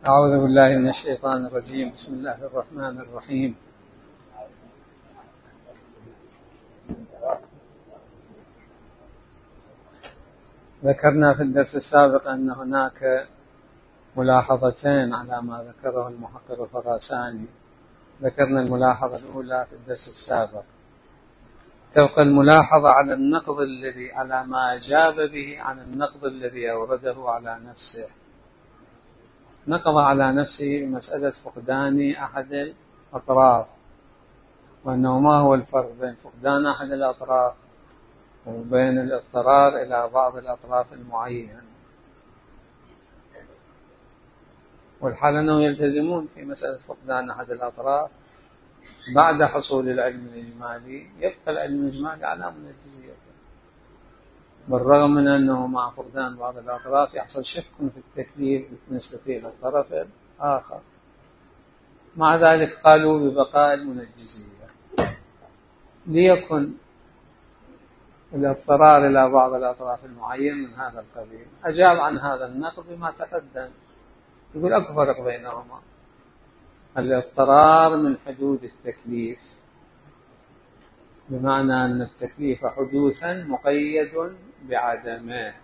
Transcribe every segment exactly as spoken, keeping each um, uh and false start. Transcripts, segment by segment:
أعوذ بالله من الشيطان الرجيم. بسم الله الرحمن الرحيم. ذكرنا في الدرس السابق أن هناك ملاحظتين على ما ذكره المحقق الخراساني. ذكرنا الملاحظة الأولى في الدرس السابق، تبقى الملاحظة على النقض الذي على ما أجاب به عن النقض الذي أورده على نفسه. نقض على نفسه مسألة فقدان أحد الأطراف، وأنه ما هو الفرق بين فقدان أحد الأطراف وبين الاضطرار إلى بعض الأطراف المعينة، والحال أنهم يلتزمون في مسألة فقدان أحد الأطراف بعد حصول العلم الإجمالي. يبقى العلم الإجمالي على منجزيته، بالرغم من أنه مع فقدان بعض الأطراف يحصل شك في التكليف بالنسبة إلى الطرف الآخر. مع ذلك قالوا ببقاء المنجزية ليكن الاضطرار إلى بعض الأطراف المعين من هذا القبيل. أجاب عن هذا النقد بما تقدم، يقول أكو فرق بينهما. الاضطرار من حدود التكليف، بمعنى أن التكليف حدوثا مقيد بعدمه،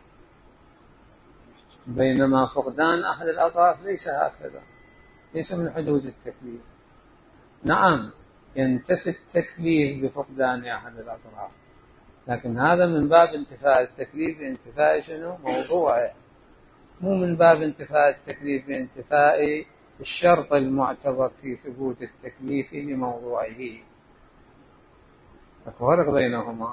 بينما فقدان أحد الأطراف ليس هكذا، ليس من حدود التكليف. نعم ينتفي التكليف بفقدان أحد الأطراف، لكن هذا من باب انتفاء التكليف بانتفاء شنو؟ موضوعه، مو من باب انتفاء التكليف بانتفاء الشرط المعتبر في ثبوت التكليف لموضوعه. فرق بينهما.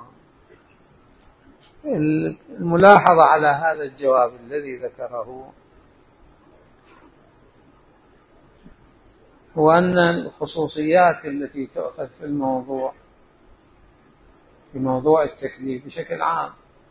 الملاحظة على هذا الجواب الذي ذكره هو أن الخصوصيات التي تؤخذ في الموضوع في موضوع التكليف بشكل عام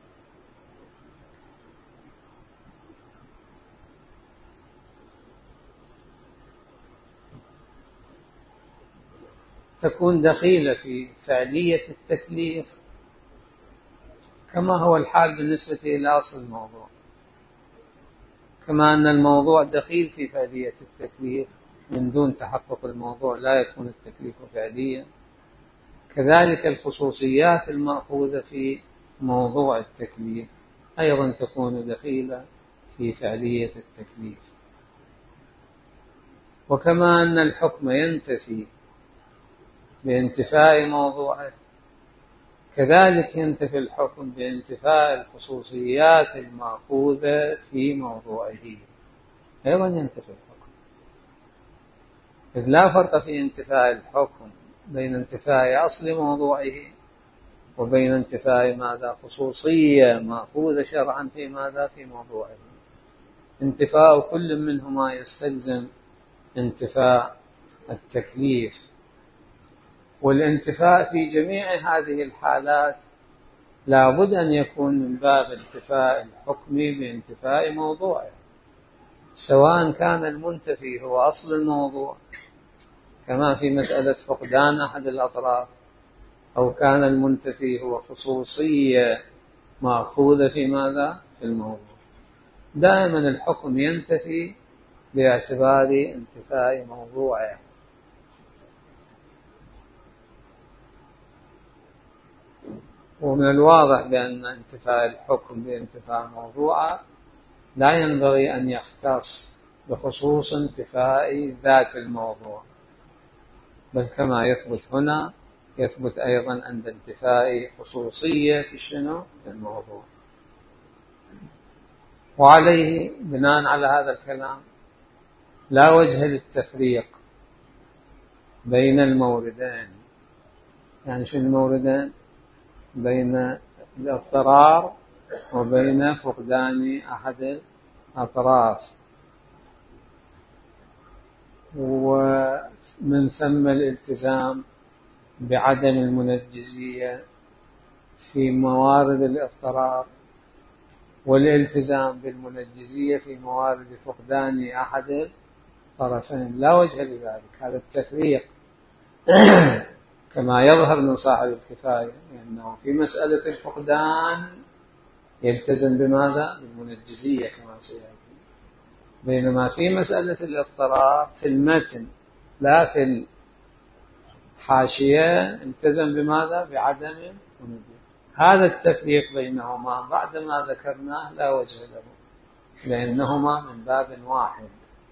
تكون دخيلة في فعلية التكليف، كما هو الحال بالنسبة إلى أصل الموضوع. كما أن الموضوع دخيل في فعلية التكليف، من دون تحقق الموضوع لا يكون التكليف فعليا، كذلك الخصوصيات المأخوذة في موضوع التكليف أيضا تكون دخيلة في فعلية التكليف. وكما أن الحكم ينتفي بانتفاء موضوعه، كذلك ينتفي الحكم بانتفاء الخصوصيات المأخوذة في موضوعه، أيضا ينتفي الحكم. إذ لا فرق في انتفاء الحكم بين انتفاء أصل موضوعه وبين انتفاء ماذا؟ خصوصية مأخوذة شرعا في ماذا؟ في موضوعه. انتفاء كل منهما يستلزم انتفاء التكليف، والانتفاء في جميع هذه الحالات لا بد أن يكون من باب انتفاء الحكم بانتفاء موضوعه، سواء كان المنتفي هو أصل الموضوع كما في مسألة فقدان أحد الأطراف، أو كان المنتفي هو خصوصية مأخوذة في ماذا؟ في الموضوع. دائما الحكم ينتفي باعتبار انتفاء موضوعه. ومن الواضح بأن انتفاء الحكم بانتفاء موضوعه لا ينبغي أن يختص بخصوص انتفاء ذات الموضوع، بل كما يثبت هنا يثبت أيضا عند انتفاء خصوصية في شنو؟ في الموضوع. وعليه بناء على هذا الكلام لا وجه للتفريق بين الموردين. يعني شو الموردين؟ بين الاضطرار وبين فقدان أحد الأطراف، ومن ثم الالتزام بعدم المنجزية في موارد الاضطرار، والالتزام بالمنجزية في موارد فقدان أحد الطرفين. لا وجه لذلك. هذا التفريق كما يظهر من صاحب الكفاية، لأنه في مسألة الفقدان يلتزم بماذا؟ بالمنجزية كما سيأتي، بينما في مسألة الاضطراب في المتن لا في الحاشية التزم بماذا؟ بعدم المنجز. هذا التفريق بينهما بعدما ذكرناه لا وجه له، لأنهما من باب واحد،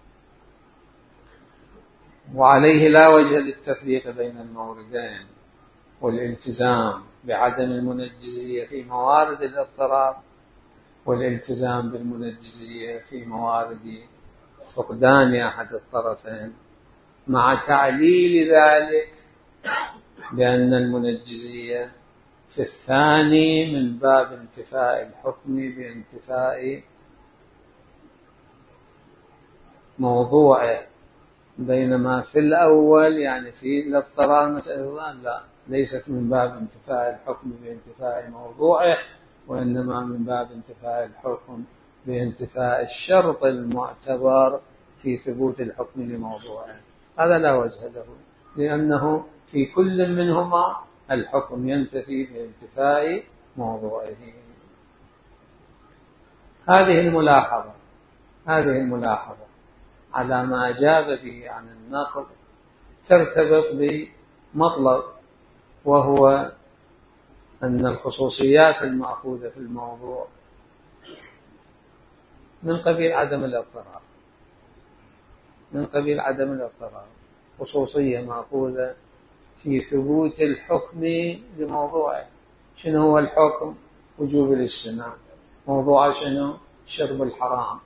وعليه لا وجه للتفريق بين الموردين، والالتزام بعدم المنجزية في موارد الاضطراب والالتزام بالمنجزية في موارد فقدان أحد الطرفين، مع تعليل ذلك بأن المنجزية في الثاني من باب انتفاء الحكم بانتفاء موضوعه، بينما في الأول يعني في الاضطرار مسألة لا، ليست من باب انتفاء الحكم بانتفاء موضوعه، وإنما من باب انتفاء الحكم بانتفاء الشرط المعتبر في ثبوت الحكم لموضوعه. هذا لا وجه له، لأنه في كل منهما الحكم ينتفي بانتفاء موضوعه. هذه الملاحظة هذه الملاحظة على ما أجاب به عن النقل ترتبط بمطلب، وهو أن الخصوصيات المأخوذة في الموضوع من قبيل عدم الاضطرار من قبيل عدم الاضطرار خصوصية مأخوذة في ثبوت الحكم لموضوعه. شنو هو الحكم؟ وجوب الاجتناب. موضوعه شنو؟ شرب الحرام،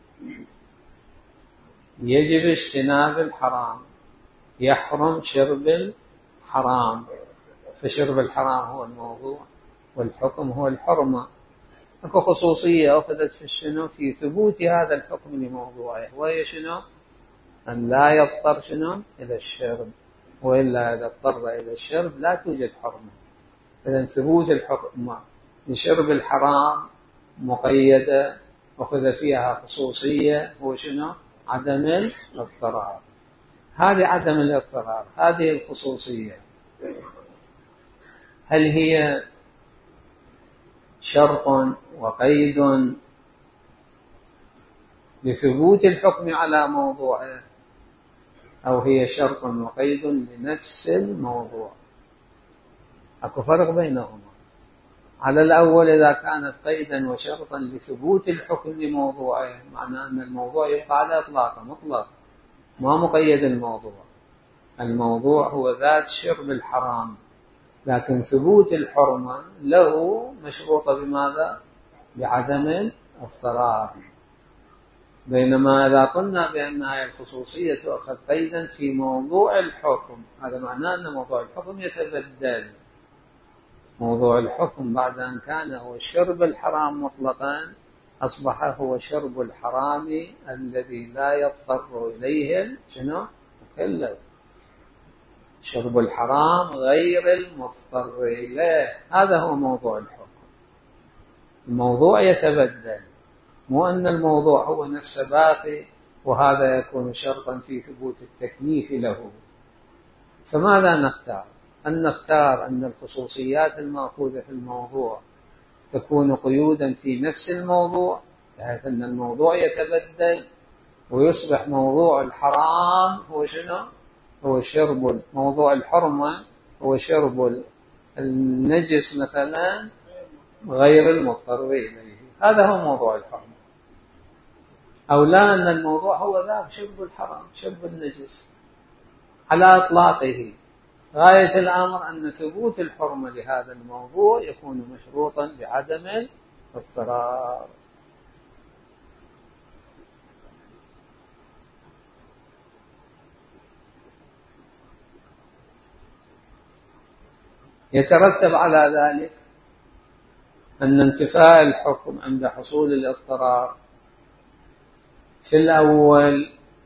يجب اجتناب الحرام، يحرم شرب الحرام، فشرب الحرام هو الموضوع والحكم هو الحرمة. اكو خصوصية أخذت في الشنو؟ في ثبوت هذا الحكم لموضوعه، وهي شنو؟ أن لا يضطر شنو؟ إلى الشرب، وإلا إذا اضطر إلى الشرب لا توجد حرمة. إذن ثبوت الحكم لشرب الحرام مقيدة أخذ فيها خصوصية، هو شنو؟ عدم الاضطرار. هذه عدم الاضطرار، هذه الخصوصية، هل هي شرط وقيد لثبوت الحكم على موضوعه، أو هي شرط وقيد لنفس الموضوع؟ أكو فرق بينهما. على الأول إذا كانت قيدا وشرطا لثبوت الحكم لموضوعه، معناه أن الموضوع يبقى على إطلاقه مطلق، ما مقيد الموضوع. الموضوع هو ذات شرب الحرام، لكن ثبوت الحرمة له مشروطة بماذا؟ بعدم الاضطرار. بينما إذا قلنا بأن هذه الخصوصية تؤخذ قيدا في موضوع الحكم، هذا معناه أن موضوع الحكم يتبدل. موضوع الحكم بعد أن كان هو شرب الحرام مطلقا، أصبح هو شرب الحرام الذي لا يضطر إليه شنو؟ مكلف. شرب الحرام غير المضطر إليه، هذا هو موضوع الحكم. الموضوع يتبدل، مو أن الموضوع هو نفسه باقي وهذا يكون شرطا في ثبوت التكليف له. فماذا نختار؟ أن نختار أن الخصوصيات المأخوذة في الموضوع تكون قيودا في نفس الموضوع، بحيث أن الموضوع يتبدل ويصبح موضوع الحرام هو شنو؟ هو شرب موضوع الحرمة، هو شرب النجس مثلا غير المضطر إليه. هذا هو موضوع الحرمة. أو لا، أن الموضوع هو ذاك شرب الحرام، شرب النجس على إطلاقه. غاية الأمر أن ثبوت الحرمة لهذا الموضوع يكون مشروطا بعدم الاضطرار. يترتب على ذلك أن انتفاء الحكم عند حصول الاضطرار في الأول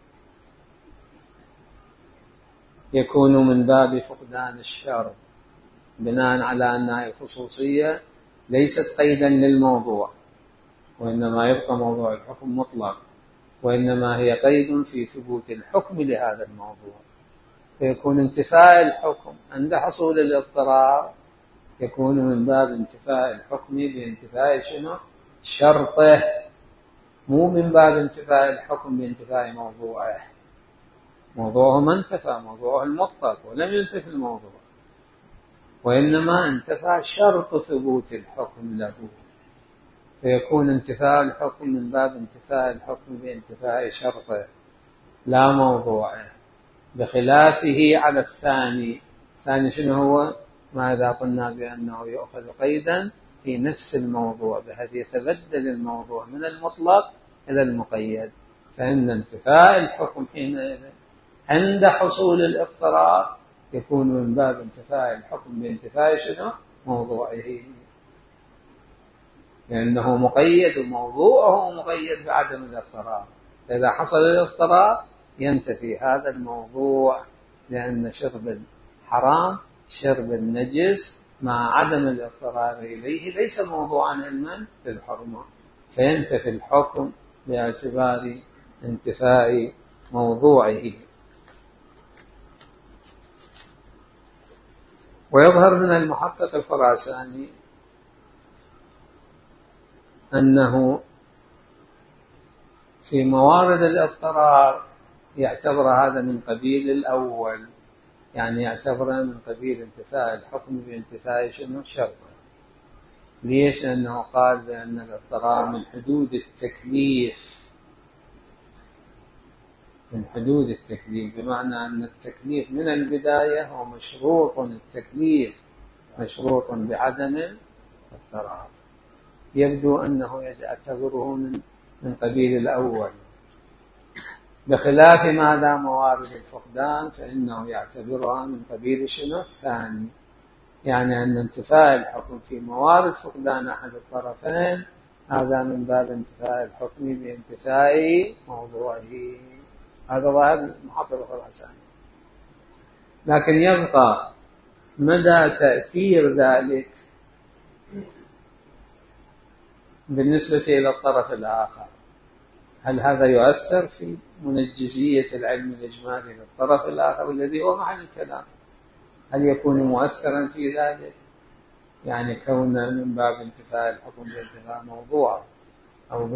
يكون من باب فقدان الشرط، بناء على أن هذه الخصوصية ليست قيدا للموضوع، وإنما يبقى موضوع الحكم مطلق، وإنما هي قيد في ثبوت الحكم لهذا الموضوع. فيكون انتفاء الحكم عند حصول الاضطرار يكون من باب انتفاء الحكم بانتفاء شنو؟ شرطه. مو من باب انتفاء الحكم بانتفاء موضوعه. موضوعه ما انتفى، موضوعه المطلق، ولم ينتفي الموضوع، وإنما انتفى شرط ثبوت الحكم له، فيكون انتفاء الحكم من باب انتفاء الحكم بانتفاء شرطه لا موضوعه، بخلافه على الثاني. الثاني شنو هو؟ ما إذا قلنا بأنه يؤخذ قيدا في نفس الموضوع بحيث يتبدل الموضوع من المطلق إلى المقيد، فإن انتفاء الحكم حينئذ عند حصول الاضطراب يكون من باب انتفاء الحكم بانتفاء شنو؟ موضوعه، لأنه مقيد وموضوعه مقيد بعدم الاضطراب. إذا حصل الاضطراب ينتفي هذا الموضوع، لأن شرب الحرام شرب النجس مع عدم الاضطرار إليه ليس موضوعا علما للحرمة، فينتفي الحكم باعتبار انتفاء موضوعه. ويظهر من المحقق الخراساني أنه في موارد الاضطرار يعتبر هذا من قبيل الأول، يعني يعتبر من قبيل انتفاء الحكم بانتفاء شنو؟ شرطه. ليش؟ لأنه قال بأن الاضطرار من حدود التكليف، من حدود التكليف، بمعنى أن التكليف من البداية هو مشروط، التكليف مشروط بعدم الاضطرار. يبدو أنه يعتبره من من قبيل الأول، بخلاف ماذا؟ موارد الفقدان، فإنه يعتبرها من قبيل شنو؟ الثاني، يعني أن انتفاء الحكم في موارد فقدان أحد الطرفين هذا من باب انتفاء الحكم بانتفاء موضوعه. هذا ظاهر المحقق الخراساني. لكن يبقى مدى تأثير ذلك بالنسبة إلى الطرف الآخر. هل هذا يؤثر في منجزية العلم الإجمالي للطرف الآخر الذي هو محل الكلام؟ هل يكون مؤثرا في ذلك؟ يعني كون من باب انتفاء الحكم بانتفاء موضوع، أو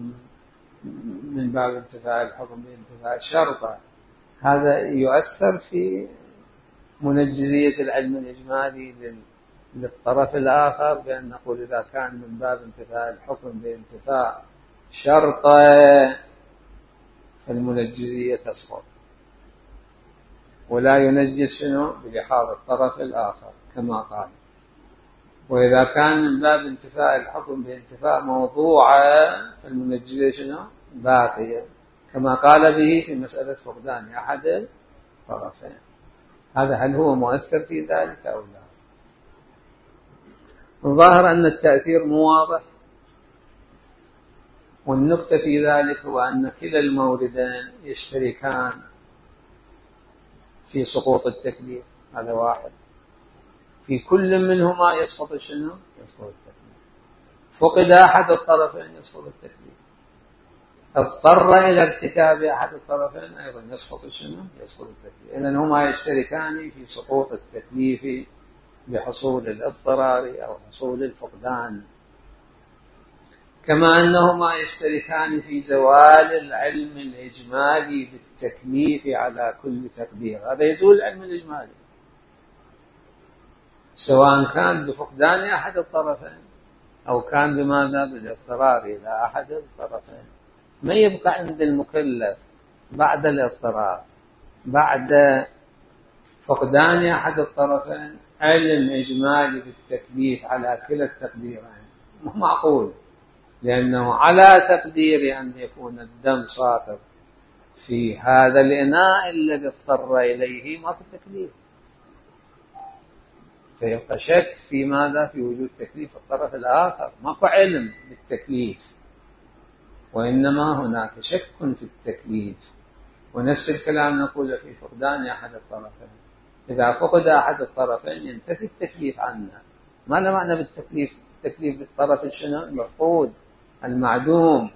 من باب انتفاء الحكم بانتفاء شرطة، هذا يؤثر في منجزية العلم الإجمالي للطرف الآخر، بأن نقول إذا كان من باب انتفاء الحكم بانتفاء شرطة فالمنجزية تسقط، ولا ينجز شنو؟ بلحاظ الطرف الآخر كما قال. وإذا كان من باب انتفاء الحكم بانتفاء موضوعة فالمنجزية شنو؟ باقية، كما قال به في مسألة فقدان أحد الطرفين. هذا هل هو مؤثر في ذلك أو لا؟ الظاهر أن التأثير مو واضح، والنقطة في ذلك هو أن كلا الموردين يشتركان في سقوط التكليف. هذا واحد، في كل منهما يسقط شنو؟ يسقط التكليف. فقد أحد الطرفين يسقط التكليف، اضطر إلى ارتكاب أحد الطرفين أيضا يسقط شنو؟ يسقط التكليف. إذن هما يشتركان في سقوط التكليف بحصول الاضطرار أو حصول الفقدان، كما أنهما يشتركان في زوال العلم الإجمالي بالتكليف على كل تقدير. هذا يزول العلم الإجمالي سواء كان بفقدان أحد الطرفين أو كان بماذا؟ بالاضطرار إلى أحد الطرفين. ما يبقى عند المكلف بعد الاضطرار، بعد فقدان أحد الطرفين، علم إجمالي بالتكليف على كلا التقديرين. مو معقول، لأنه على تقدير أن يكون الدم ساقط في هذا الإناء الذي اضطر إليه ما في تكليف، فيبقى شك في ماذا؟ في وجود تكليف الطرف الآخر. ماكو علم بالتكليف، وإنما هناك شك في التكليف. ونفس الكلام نقول في فقدان أحد الطرفين. إذا فقد أحد الطرفين ينتفي التكليف عنه. ما له معنى بالتكليف؟ التكليف بالطرف شنو؟ المفقود المعدوم.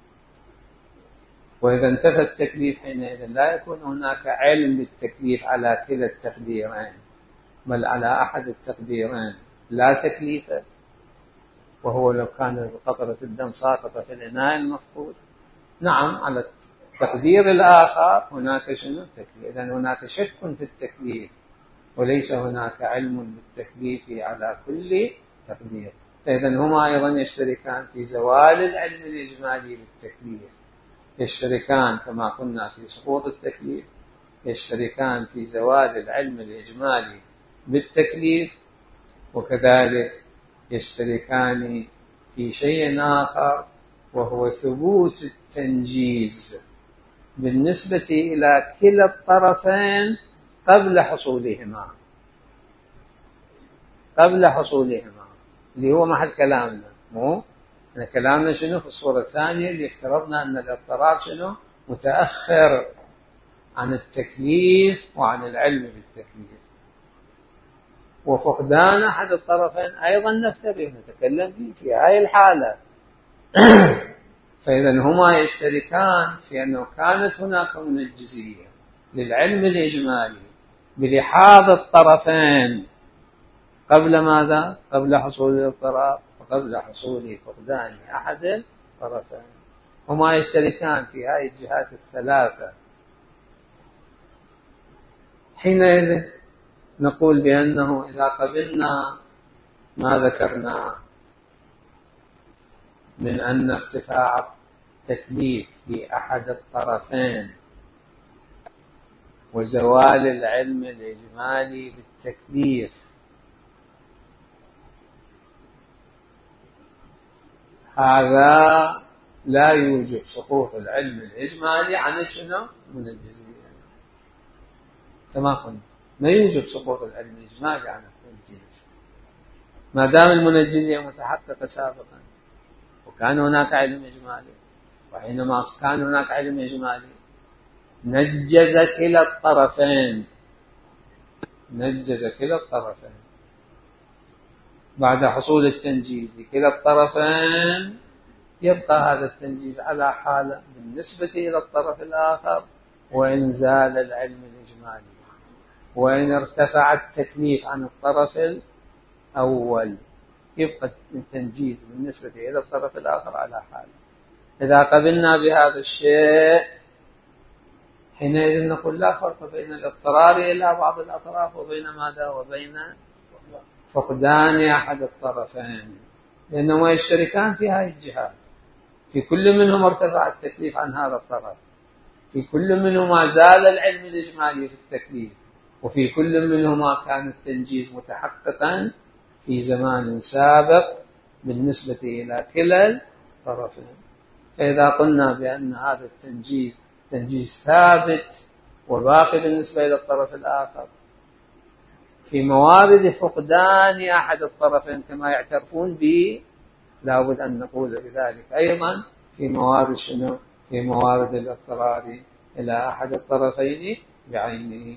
وإذا انتفى التكليف حينئذ لا يكون هناك علم بالتكليف على كلا التقديرين، بل على أحد التقديرين لا تكليف. وهو لو كان قطرة الدم ساقطة في الإناء المفقود. نعم، على التقدير الآخر هناك شنو تكليف، إذن هناك شك في التكليف وليس هناك علم بالتكليف على كل تقدير. فإذن هما أيضا يشتركان في زوال العلم الإجمالي بالتكليف، يشتركان كما قلنا في سقوط التكليف، يشتركان في زوال العلم الإجمالي بالتكليف، وكذلك يشتركان في شيء آخر وهو ثبوت التنجيز بالنسبة إلى كلا الطرفين قبل حصولهما قبل حصولهما اللي هو محل كلامنا. مو أن كلامنا شنو في الصورة الثانية اللي افترضنا أن الاضطرار شنو متأخر عن التكليف وعن العلم بالتكليف، وفقدان أحد الطرفين أيضا نفترض نتكلم فيه في هذه الحالة. فإذا هما يشتركان في أنه كانت هناك منجزية للعلم الإجمالي بلحاظ الطرفين قبل ماذا؟ قبل حصول الاضطراب وقبل حصول فقدان أحد الطرفين. هما يشتركان في هذه الجهات الثلاثة. حينئذ نقول بأنه إذا قبلنا ما ذكرنا من أن ارتفاع التكليف في أحد الطرفين وزوال العلم الإجمالي بالتكليف هذا لا يوجب سقوط العلم الإجمالي عن شنو؟ من الجزئية. كما قلنا ما يوجب سقوط العلم الإجمالي عن التنجيز ما دام المنجزية متحققة سابقا وكان هناك علم إجمالي، وحينما كان هناك علم إجمالي نجز كلا الطرفين نجز كلا الطرفين بعد حصول التنجيز لكلا الطرفين يبقى هذا التنجيز على حالة بالنسبة إلى الطرف الآخر وإن زال العلم الإجمالي، وإن ارتفع التكليف عن الطرف الأول يبقى التنجيز بالنسبة إلى الطرف الآخر على حالة. إذا قبلنا بهذا الشيء حينئذ نقول لا فرق بين الاضطرار إلى بعض الأطراف وبين ماذا؟ وبين فقدان أحد الطرفين، لأنهما يشتركان في هذه الجهات. في كل منهما ارتفع التكليف عن هذا الطرف، في كل منهما زال العلم الإجمالي في التكليف، وفي كل منهما كان التنجيز متحققا في زمان سابق بالنسبة إلى كلا الطرفين. فإذا قلنا بأن هذا التنجيز تنجيز ثابت وباقي بالنسبة إلى الطرف الآخر في موارد فقدان أحد الطرفين كما يعترفون به، لا بد أن نقول بذلك أيضا في موارد شنو؟ في موارد الاضطرار إلى أحد الطرفين بعينه.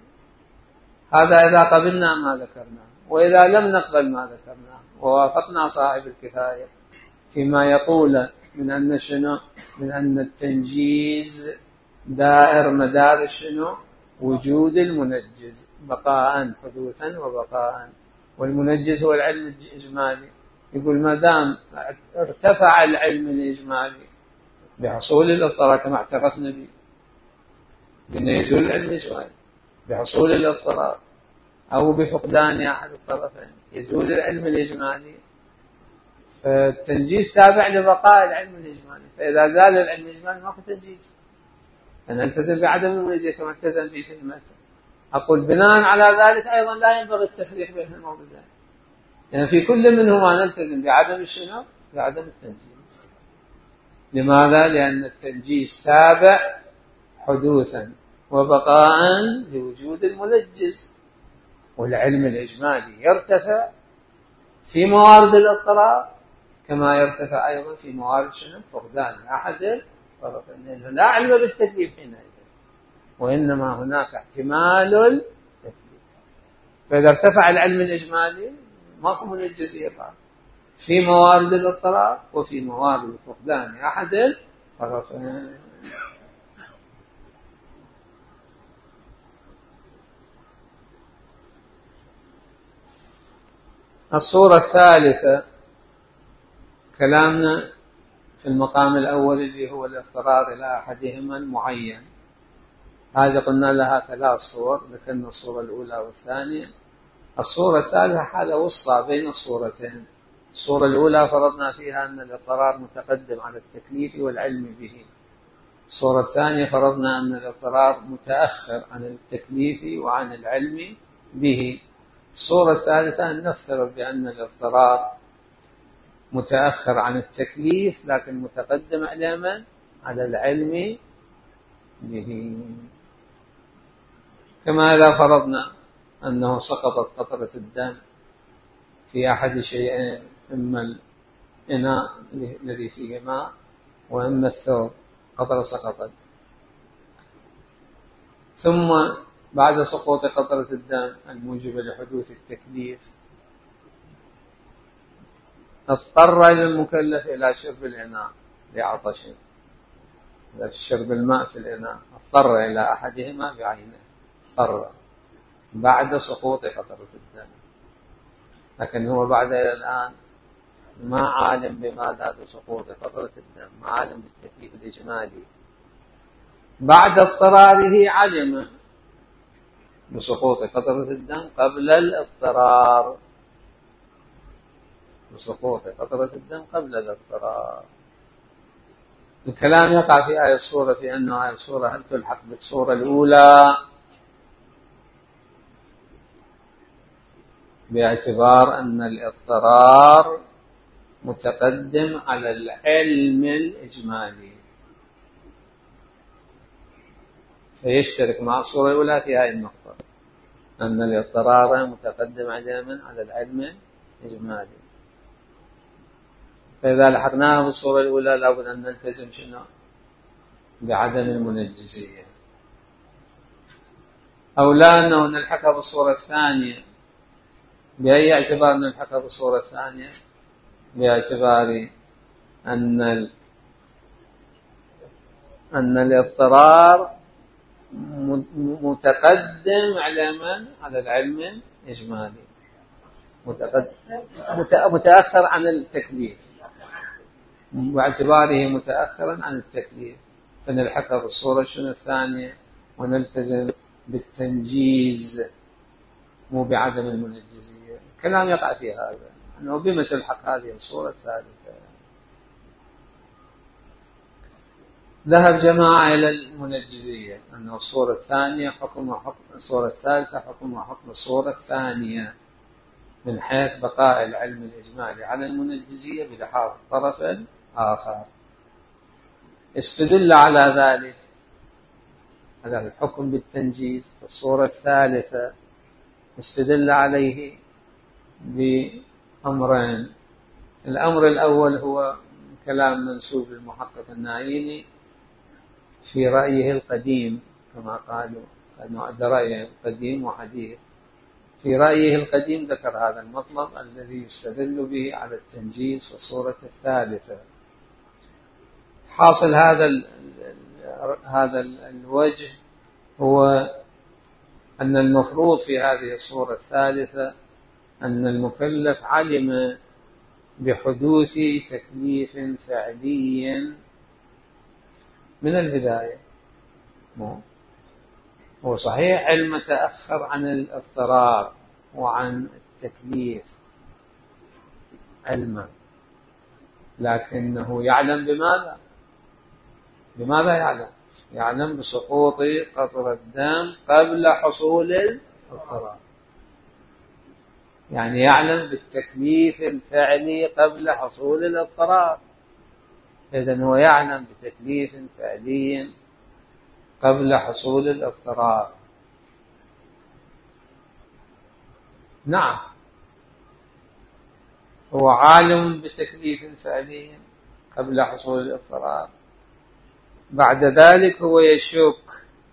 هذا إذا قبلنا ما ذكرنا. وإذا لم نقبل ما ذكرنا ووافقنا صاحب الكفاية فيما يقول من أن شنو؟ من أن التنجيز دائر مدار شنو؟ وجود المنجز بقاء حدوثا وبقاء، والمنجز هو العلم الإجمالي. يقول ما دام ارتفع العلم الإجمالي بحصول الاضطرار كما اعترفنا به بأن يزول العلم الإجمالي بحصول الاضطرار أو بفقدان أحد الطرفين يزول العلم الإجمالي، فالتنجيز تابع لبقاء العلم الإجمالي. فإذا زال العلم الإجمالي ما في تنجيز، فنلتزم بعدم المنجز كما التزم به في المتن. أقول بناء على ذلك أيضا لا ينبغي التفريق بين الموردين، يعني في كل منهما نلتزم بعدم الشنو؟ بعدم التنجيز. لماذا؟ لأن التنجيز تابع حدوثا وبقاء لوجود المنجز، والعلم الإجمالي يرتفع في موارد الاضطراب كما يرتفع أيضا في موارد شنو؟ فقدان أحد الطرفين، لأنه لا علم بالتكليف حينئذ وإنما هناك احتمال التكليف. فإذا ارتفع العلم الإجمالي ماكو منجزية بعد في موارد الاضطراب وفي موارد فقدان أحد الطرفين. الصورة الثالثة كلامنا في المقام الأول اللي هو الاضطرار إلى أحدهما المعين، هذه قلنا لها ثلاث صور، ذكرنا الصورة الأولى والثانية. الصورة الثالثة حالة وسطى بين الصورتين. الصورة الأولى فرضنا فيها أن الاضطرار متقدم على التكليف والعلم به. الصورة الثانية فرضنا أن الاضطرار متأخر عن التكليف وعن العلم به. الصورة الثالثة أن نفترض بأن الاضطرار متأخر عن التكليف لكن متقدم على من؟ على العلم به. كما إذا فرضنا أنه سقطت قطرة الدم في أحد شيئين، إما الإناء الذي فيه ماء وإما الثوب، قطرة سقطت، ثم بعد سقوط قطرة الدم الموجبة لحدوث التكليف اضطر المكلف إلى شرب الإناء لعطش، إلى شرب الماء في الإناء، اضطر إلى أحدهما بعينه، اضطر بعد سقوط قطرة الدم، لكن هو بعد إلى الآن ما عالم بماذا بسقوط قطرة الدم، ما عالم بالتكليف الإجمالي. بعد اضطراره علم بسقوط قطرة الدم قبل الاضطرار، بسقوط قطرة الدم قبل الاضطرار. الكلام يقع في آية الصورة في أن آية الصورة هل تلحق بالصورة الأولى باعتبار أن الاضطرار متقدم على العلم الإجمالي، فيشترك مع الصورة الأولى في هذه النقطة أن الاضطرار متقدم على العلم الإجمالي. فإذا لحقناها بالصورة الأولى لابد أن نلتزم شنو؟ بعدم المنجزية. أو لا أنه نلحقها بالصورة الثانية. بأي اعتبار نلحقها بالصورة الثانية؟ باعتبار أن أن الاضطرار متقدم على من؟ على العلم الإجمالي، متأخر عن التكليف، باعتباره متأخرا عن التكليف فنلحقها بالصورة شنو الثانية ونلتزم بالتنجيز مو بعدم المنجزية. الكلام يقع في هذا أنه بما تلحق هذه الصورة الثالثة. ذهب جماعة إلى المنجزية أنه الصورة الثانية حكم وحكم الصورة الثالثة حكم وحكم الصورة الثانية من حيث بقاء العلم الإجمالي على المنجزية بلحاظ الطرف الآخر. استدل على ذلك على الحكم بالتنجيز في الصورة الثالثة، استدل عليه بأمرين. الأمر الأول هو كلام منسوب للمحقق النعيمي في رأيه القديم، كما قالوا أنه رأيه قديم وحديث. في رأيه القديم ذكر هذا المطلب الذي يستدل به على التنجيز في الصورة الثالثة. حاصل هذا ال هذا الوجه هو أن المفروض في هذه الصورة الثالثة أن المكلف علم بحدوث تكليف فعلي من البداية. هو صحيح علم تأخر عن الاضطرار وعن التكليف علما، لكنه يعلم بماذا؟ بماذا يعلم؟ يعلم بسقوط قطرة الدم قبل حصول الاضطرار، يعني يعلم بالتكليف الفعلي قبل حصول الاضطرار. إذن هو يعلم بتكليف فعلي قبل حصول الاضطرار. نعم، هو عالم بتكليف فعلي قبل حصول الاضطرار، بعد ذلك هو يشك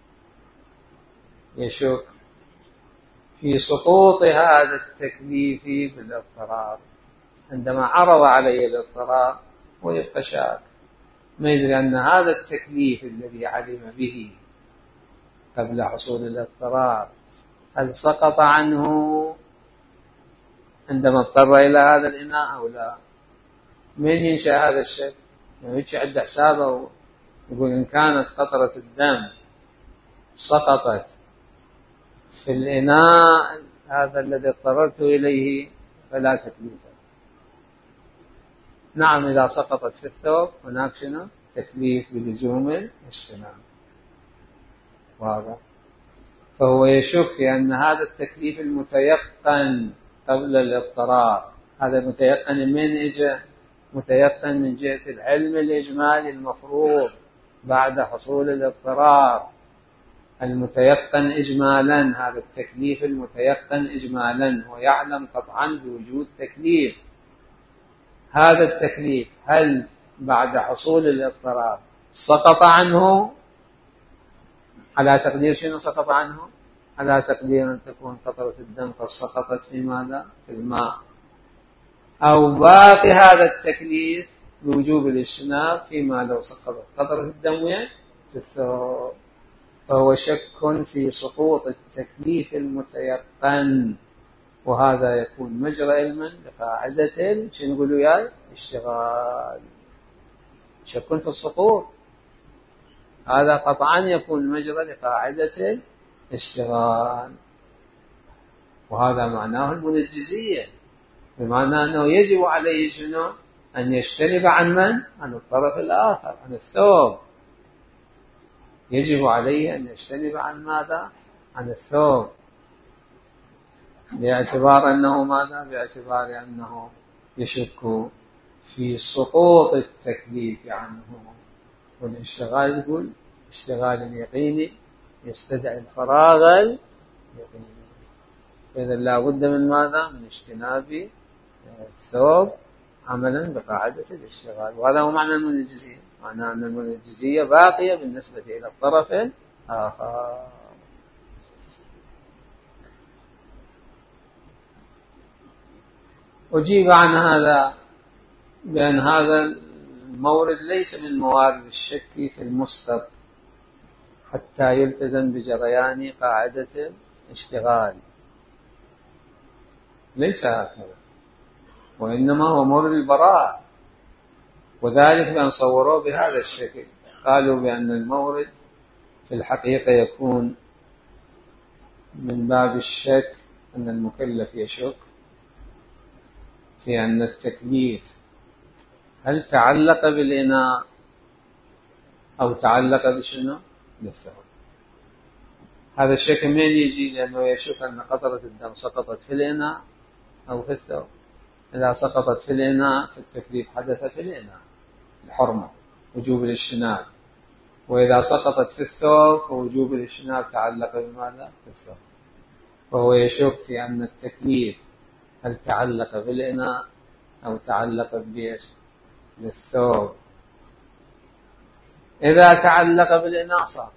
يشك في سقوط هذا التكليف بالاضطرار. عندما عرض عليه الاضطرار ويبقى شاك، ما يدري أن هذا التكليف الذي علم به قبل حصول الاضطرار هل سقط عنه عندما اضطر إلى هذا الإناء أو لا. من ينشأ هذا الشك؟ يعني يجي عنده حسابه يقول إن كانت قطرة الدم سقطت في الإناء هذا الذي اضطررت إليه فلا تكليف. نعم إذا سقطت في الثوب هناك شنو؟ تكليف بلزوم الاجتناب. واضح؟ فهو يشك في أن هذا التكليف المتيقن قبل الاضطرار، هذا متيقن من إجا؟ متيقن من جهة العلم الإجمالي المفروض بعد حصول الاضطرار، المتيقن إجمالا، هذا التكليف المتيقن إجمالا ويعلم قطعا بوجود تكليف. هذا التكليف هل بعد حصول الاضطرار سقط عنه؟ على تقدير شنو سقط عنه؟ على تقدير أن تكون قطرة الدم قد سقطت في ماذا؟ في الماء، أو باقي هذا التكليف بوجوب الاجتناب فيما لو سقطت قطرة الدم وين؟ في الثوب. فهو شك في سقوط التكليف المتيقن، وهذا يكون مجرى علما لقاعدة شنو نقولوا يا اشتغال. شك في السقوط هذا قطعا يكون مجرى لقاعدة اشتغال، وهذا معناه المنجزية، بمعنى أنه يجب عليه شنو؟ أن يجتنب عن من؟ عن الطرف الآخر، عن الثوب. يجب عليه أن يجتنب عن ماذا؟ عن الثوب، باعتبار أنه ماذا؟ باعتبار أنه يشك في سقوط التكليف عنه. والاشتغال يقول اشتغال اليقيني يستدعي الفراغ اليقيني، فإذا لا بد من ماذا؟ من اجتناب الثوب عملا بقاعدة الاشتغال. وهذا هو معنى المنجزية، معنى أن المنجزية باقية بالنسبة إلى الطرف الآخر. أجيب عن هذا بأن هذا المورد ليس من موارد الشك في المسقط حتى يلتزم بجريان قاعدة الاشتغال، ليس هكذا، وإنما هو مورد البراءة، وذلك بأن صوروه بهذا الشكل. قالوا بأن المورد في الحقيقة يكون من باب الشك، أن المكلف يشك في أن التكليف هل تعلق بالإناء أو تعلق بشنو؟ بالثوب. هذا الشك من يجي؟ لأنه يشك أن قطرة الدم سقطت في الإناء أو في الثوب. إذا سقطت في الإناء فالتكليف حدث في الإناء، الحرمة، وجوب الاجتناب. وإذا سقطت في الثوب فوجوب الاجتناب تعلق بماذا؟ في الثوب. فهو يشك في أن التكليف هل تعلق بالإناء أو تعلق بإيش؟ بالثوب. إذا تعلق بالإناء سقط،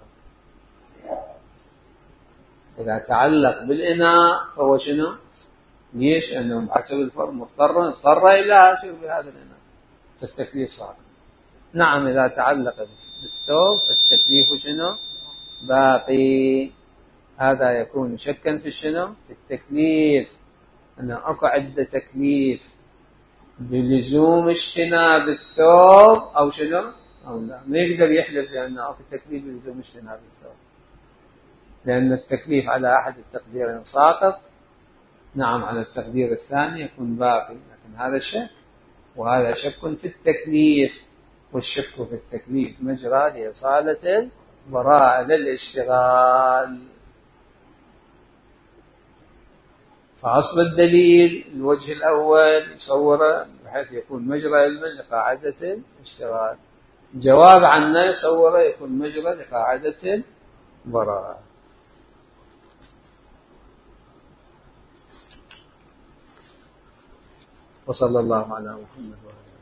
إذا تعلق بالإناء فهو شنو؟ ليش؟ أنه بحسب الفرق مضطر اضطر إلى شرب هذا الإناء، فالتكليف صار. نعم إذا تعلق بالثوب فالتكليف شنو؟ باقي. هذا يكون شكا في شنو؟ في التكليف، أنه أكو عدة تكليف بلزوم اجتناب الثوب أو شنو؟ أو لا. ما يقدر يحلف لأنه أكو تكليف بلزوم اجتناب الثوب، لأن التكليف على أحد التقديرين ساقط. نعم على التقدير الثاني يكون باقي، لكن هذا شك، وهذا شك في التكليف، والشك في التكليف مجرى لإصالة البراءة للاشتغال. فأصل الدليل الوجه الأول يصوره بحيث يكون مجرى علما لقاعدة الاشتغال، جواب عنه يصوره يكون مجرى لقاعدة البراءة. وصلى الله على محمد وعلى